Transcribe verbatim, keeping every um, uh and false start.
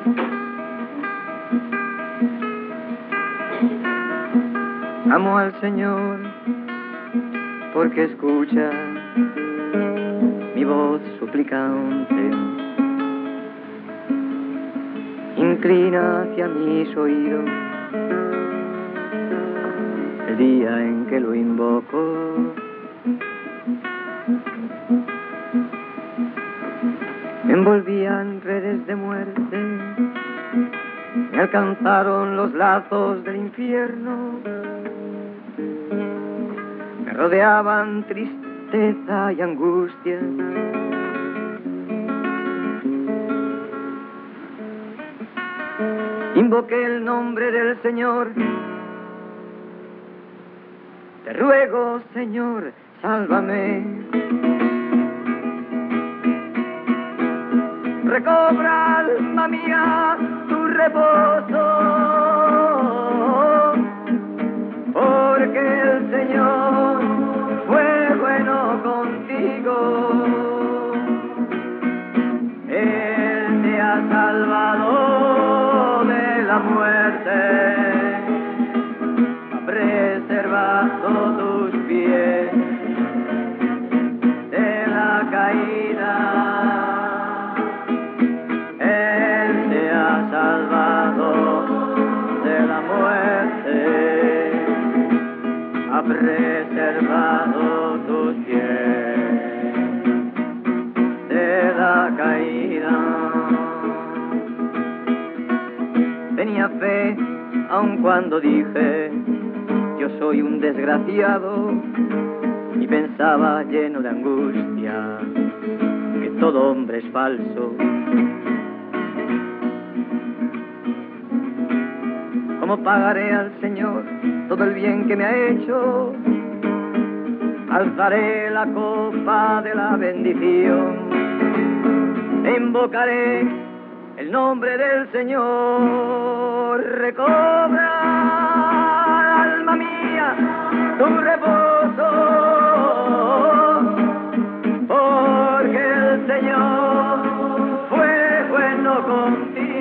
Amo al Señor porque escucha mi voz suplicante, inclina hacia mis oídos el día en que lo invoco. Me envolvían redes de muerte, me alcanzaron los lazos del infierno, me rodeaban tristeza y angustia. Invoqué el nombre del Señor. Te ruego, Señor, sálvame. Recobra, alma mía, tu reposo, porque el Señor fue bueno contigo. Él te ha salvado de la muerte, ha preservado tus pies de la caída. Ha preservado tus pies de la caída. Tenía fe aun cuando dije yo soy un desgraciado, y pensaba lleno de angustia que todo hombre es falso. ¿Cómo pagaré al Señor todo el bien que me ha hecho? Alzaré la copa de la bendición, invocaré el nombre del Señor. Recobra, alma mía, tu reposo, porque el Señor fue bueno contigo.